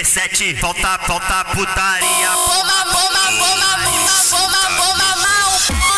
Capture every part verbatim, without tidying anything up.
sete, volta, volta putaria. Poma, poma, poma, poma, poma, mal.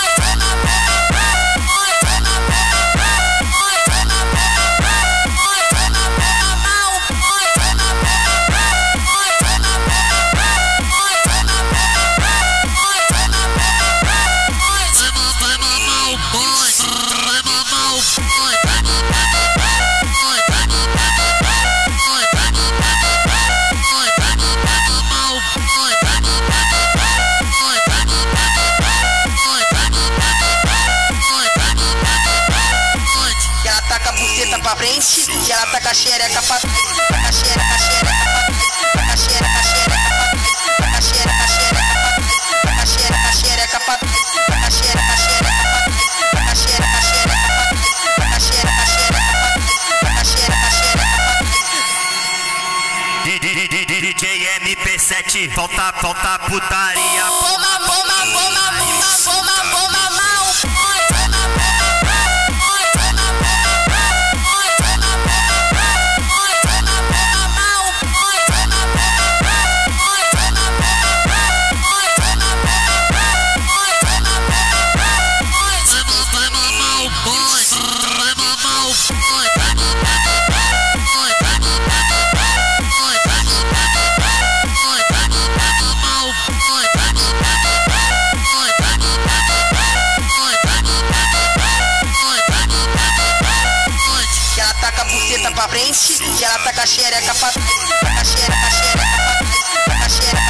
Pra frente, e ela taca a xereca pra trás, taca a xereca, xereca pra trás, taca a xereca, xereca pra trás, taca a xereca, xereca pra trás, taca a xereca, xereca pra trás, taca a xereca, xereca pra trás, taca a xereca, xereca, xereca pra trás. D J M P sete, volta, volta putaria. Poma, poma, poma, poma, poma, mal. Pra frente, e ela taca a xereca pra trás, taca a xereca, xereca pra trás, taca a xereca.